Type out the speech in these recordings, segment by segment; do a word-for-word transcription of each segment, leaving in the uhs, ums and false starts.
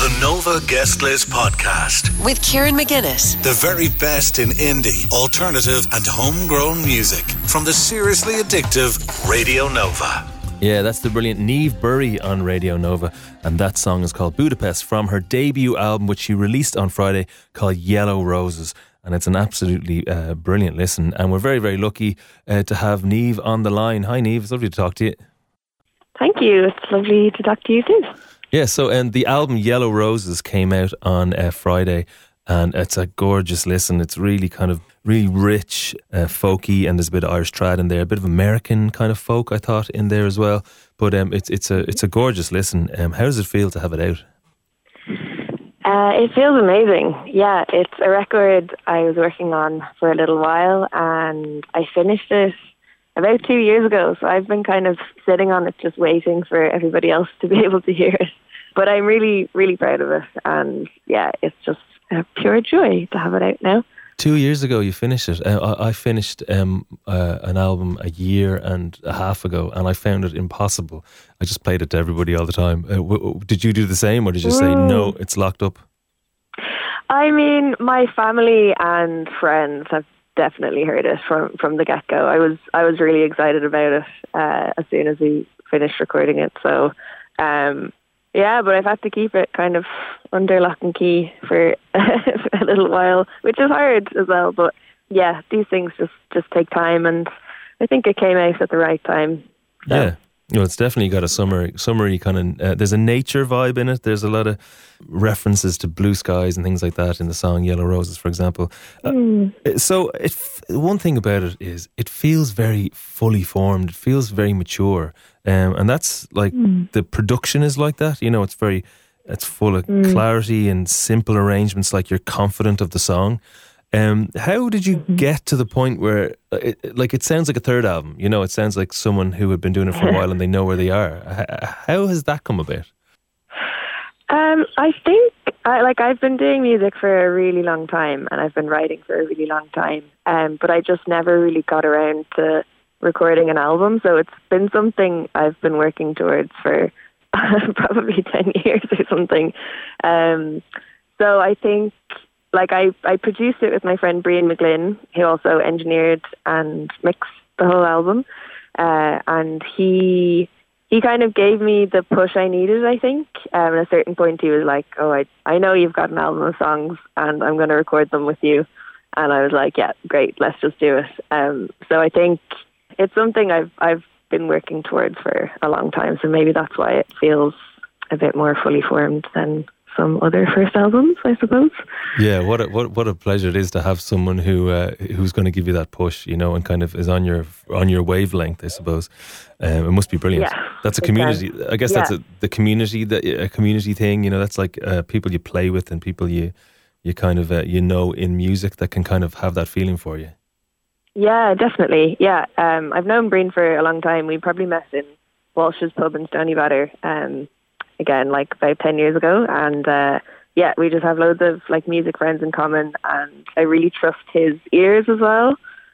The Nova Guest List Podcast. With Kieran McGuinness. The very best in indie, alternative and homegrown music. From the seriously addictive Radio Nova. Yeah, that's the brilliant Niamh Burry on Radio Nova. And that song is called Budapest from her debut album, which she released on Friday, called Yellow Roses. And it's an absolutely uh, brilliant listen. And we're very, very lucky uh, to have Niamh on the line. Hi, Niamh. It's lovely to talk to you. Thank you. It's lovely to talk to you too. Yeah, so and the album Yellow Roses came out on uh, Friday, and it's a gorgeous listen. It's really kind of really rich, uh, folky, and there's a bit of Irish trad in there, a bit of American kind of folk, I thought, in there as well. But um, it's it's a it's a gorgeous listen. Um, how does it feel to have it out? Uh, it feels amazing. Yeah, it's a record I was working on for a little while, and I finished it about two years ago, so I've been kind of sitting on it just waiting for everybody else to be able to hear it. But I'm really, really proud of it, and yeah, it's just a pure joy to have it out now. Two years ago you finished it. Uh, I, I finished um, uh, an album a year and a half ago, and I found it impossible. I just played it to everybody all the time. Uh, w- w- did you do the same, or did you say, mm. no, it's locked up? I mean, my family and friends have definitely heard it from, from the get-go. I was I was really excited about it uh, as soon as we finished recording it. So, um, yeah, but I've had to keep it kind of under lock and key for a little while, which is hard as well. But yeah, these things just, just take time, and I think it came out at the right time. So. Yeah. You know, it's definitely got a summer, summery kind of, uh, there's a nature vibe in it. There's a lot of references to blue skies and things like that in the song Yellow Roses, for example. Uh, mm. So it, one thing about it is it feels very fully formed. It feels very mature. Um, and that's like, mm. the production is like that. You know, it's very, it's full of mm. clarity and simple arrangements, like you're confident of the song. Um, how did you mm-hmm. get to the point where, it, like, it sounds like a third album, you know, it sounds like someone who had been doing it for a while and they know where they are. How has that come about? Um, I think, I, like, I've been doing music for a really long time, and I've been writing for a really long time, um, but I just never really got around to recording an album, so it's been something I've been working towards for probably ten years or something. Um, so I think... Like I, I produced it with my friend Brian McGlynn, who also engineered and mixed the whole album. Uh, and he he kind of gave me the push I needed, I think. Um, at a certain point he was like, oh, I, I know you've got an album of songs and I'm going to record them with you. And I was like, yeah, great, let's just do it. Um, so I think it's something I've I've been working towards for a long time. So maybe that's why it feels a bit more fully formed than some other first albums, I suppose. Yeah, what a, what what a pleasure it is to have someone who uh, who's going to give you that push, you know, and kind of is on your on your wavelength, I suppose. Um, it must be brilliant. Yeah, that's a community. I guess yeah. that's a, the community that a community thing. You know, that's like uh, people you play with and people you you kind of uh, you know in music that can kind of have that feeling for you. Yeah, definitely. Yeah, um, I've known Breen for a long time. We probably met in Walsh's pub in Stoneybatter. Um, again, like about ten years ago, and uh, yeah, we just have loads of like music friends in common, and I really trust his ears as well,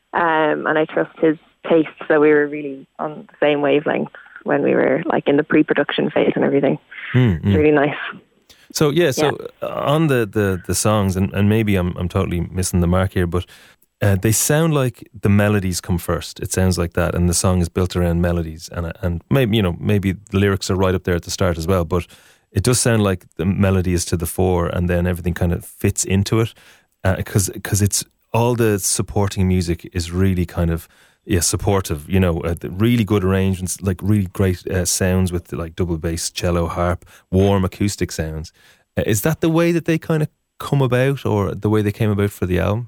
um, and I trust his taste, so we were really on the same wavelength when we were like in the pre-production phase and everything. Mm-hmm. It's really nice. So yeah, so yeah. on the, the, the songs, and, and maybe I'm I'm totally missing the mark here, but uh, they sound like the melodies come first. It sounds like that, and the song is built around melodies, and and maybe you know maybe the lyrics are right up there at the start as well. But it does sound like the melody is to the fore, and then everything kind of fits into it, because uh, because it's all the supporting music is really kind of yeah supportive. You know, uh, really good arrangements, like really great uh, sounds with the, like double bass, cello, harp, warm acoustic sounds. Uh, is that the way that they kind of come about, or the way they came about for the album?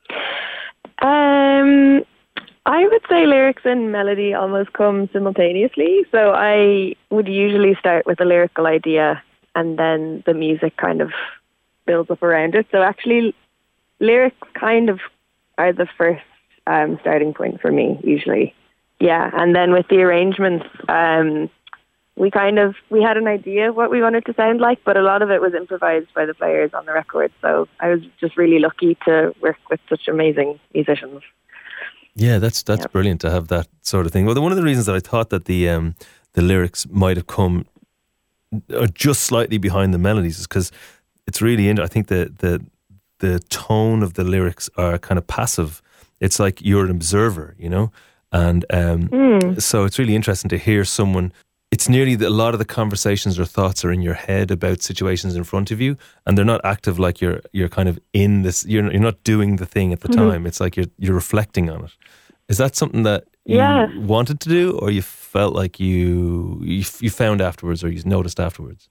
Um, I would say lyrics and melody almost come simultaneously. So I would usually start with a lyrical idea, and then the music kind of builds up around it. So actually, lyrics kind of are the first um, starting point for me, usually. Yeah, and then with the arrangements, um, we kind of, we had an idea of what we wanted to sound like, but a lot of it was improvised by the players on the record. So I was just really lucky to work with such amazing musicians. Yeah, that's that's yep. brilliant to have that sort of thing. Well, one of the reasons that I thought that the um, the lyrics might have come are just slightly behind the melodies is because it's really, in, I think the, the the tone of the lyrics are kind of passive. It's like you're an observer, you know? And um, mm. so it's really interesting to hear someone, it's nearly that a lot of the conversations or thoughts are in your head about situations in front of you, and they're not active like you're you're kind of in this, you're, you're not doing the thing at the mm-hmm. time. It's like you're you're reflecting on it. Is that something that you yeah. wanted to do, or you felt like you, you you found afterwards, or you noticed afterwards?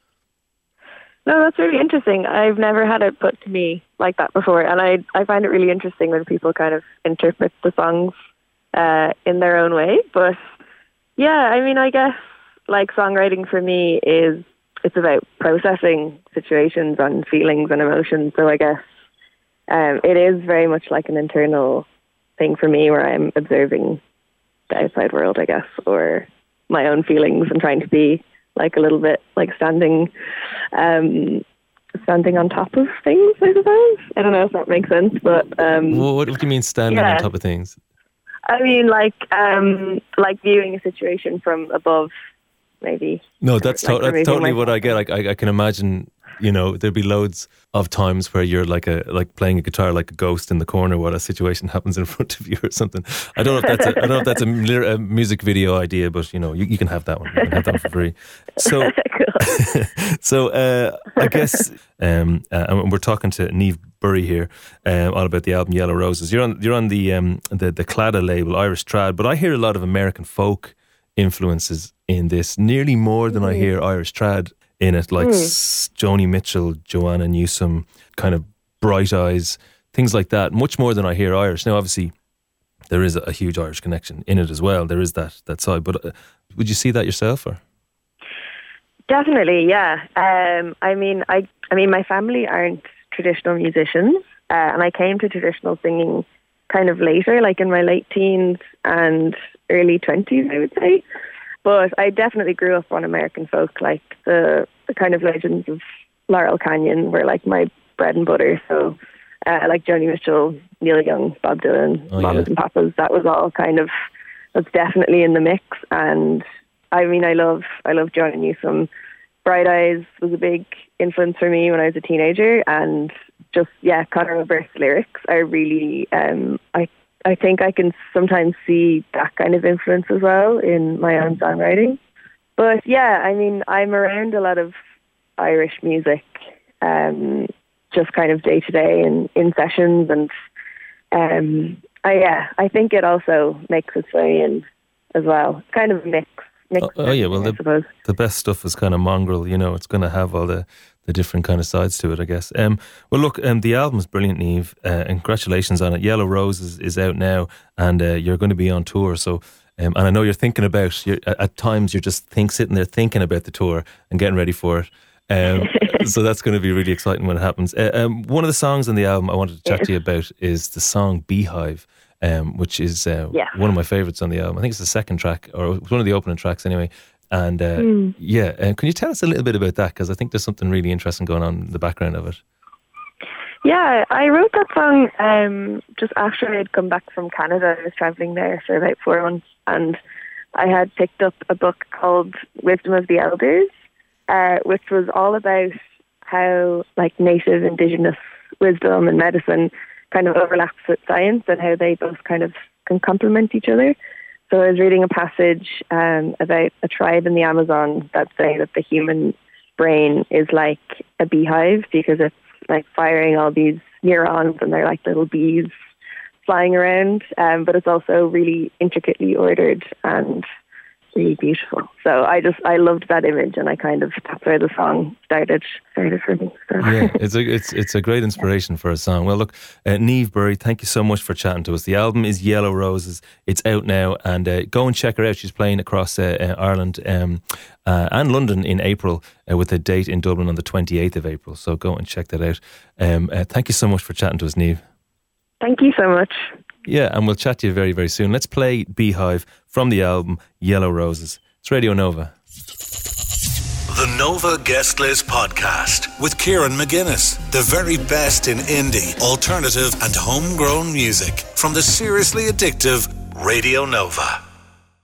No, that's really interesting. I've never had it put to me like that before, and I I find it really interesting when people kind of interpret the songs uh, in their own way. But yeah, I mean, I guess like songwriting for me is it's about processing situations and feelings and emotions. So I guess um, it is very much like an internal thing for me, where I'm observing the outside world, I guess, or my own feelings, and trying to be like a little bit like standing um, standing on top of things, I suppose. I don't know if that makes sense, but... Um, well, what, what do you mean standing yeah. on top of things? I mean like um, like viewing a situation from above, maybe. No, that's, to- like that's totally what I get. Like, I, I can imagine, you know, there'd be loads of times where you're like a like playing a guitar like a ghost in the corner while a situation happens in front of you or something. I don't know if that's a, I don't know if that's a, a music video idea, but you know, you, you can have that one. You can have that one for free. So, so uh, I guess, um, uh, and we're talking to Niamh Burry here, um, all about the album Yellow Roses. You're on you're on the um, the the Claddagh label, Irish trad, but I hear a lot of American folk influences in this, nearly more than I hear Irish trad in it, like mm. Joni Mitchell, Joanna Newsom, kind of Bright Eyes, things like that, much more than I hear Irish. Now, obviously, there is a, a huge Irish connection in it as well. There is that that side. But uh, would you see that yourself? Or? Definitely, yeah. Um, I mean, I, I mean, my family aren't traditional musicians, uh, and I came to traditional singing kind of later, like in my late teens and early twenties, I would say. But I definitely grew up on American folk, like the, the kind of legends of Laurel Canyon were like my bread and butter. So uh, like Joni Mitchell, Neil Young, Bob Dylan, oh, Mamas yeah. and Papas, that was all kind of, that's definitely in the mix. And I mean, I love, I love Joanna Newsom. Bright Eyes was a big influence for me when I was a teenager. And just, yeah, Conor Oberst's lyrics are really, um, I I think I can sometimes see that kind of influence as well in my own songwriting. But yeah, I mean, I'm around a lot of Irish music, um, just kind of day to day and in sessions. And um, I, yeah, I think it also makes its way in as well. Kind of a mix. mix oh, oh yeah, well, the, the best stuff is kind of mongrel, you know, it's going to have all the the different kind of sides to it, I guess. Um, well, look, um, the album is brilliant, Niamh. Uh, congratulations on it. Yellow Roses is out now, and uh, you're going to be on tour. So, um, and I know you're thinking about. You're, at times, you're just think sitting there thinking about the tour and getting ready for it. Um, so that's going to be really exciting when it happens. Uh, um, one of the songs on the album I wanted to chat to you about is the song Beehive, um, which is uh, yeah. one of my favourites on the album. I think it's the second track, or one of the opening tracks, anyway. And uh, mm. yeah, uh, can you tell us a little bit about that? Because I think there's something really interesting going on in the background of it. Yeah, I wrote that song um, just after I had come back from Canada. I was travelling there for about four months, and I had picked up a book called Wisdom of the Elders, uh, which was all about how like native indigenous wisdom and medicine kind of overlaps with science, and how they both kind of can complement each other. So I was reading a passage um, about a tribe in the Amazon that say that the human brain is like a beehive, because it's like firing all these neurons and they're like little bees flying around. Um, but it's also really intricately ordered and really beautiful. So I just, I loved that image, and I kind of, that's where the song started, started for me. So. Yeah, it's a, it's, it's a great inspiration yeah. for a song. Well, look, uh, Niamh Burry, thank you so much for chatting to us. The album is Yellow Roses. It's out now, and uh, go and check her out. She's playing across uh, uh, Ireland um, uh, and London in April, uh, with a date in Dublin on the twenty-eighth of April. So go and check that out. Um, uh, thank you so much for chatting to us, Niamh. Thank you so much. Yeah, and we'll chat to you very, very soon. Let's play Beehive from the album Yellow Roses. It's Radio Nova. The Nova Guest List Podcast with Kieran McGuinness. The very best in indie, alternative and homegrown music from the seriously addictive Radio Nova.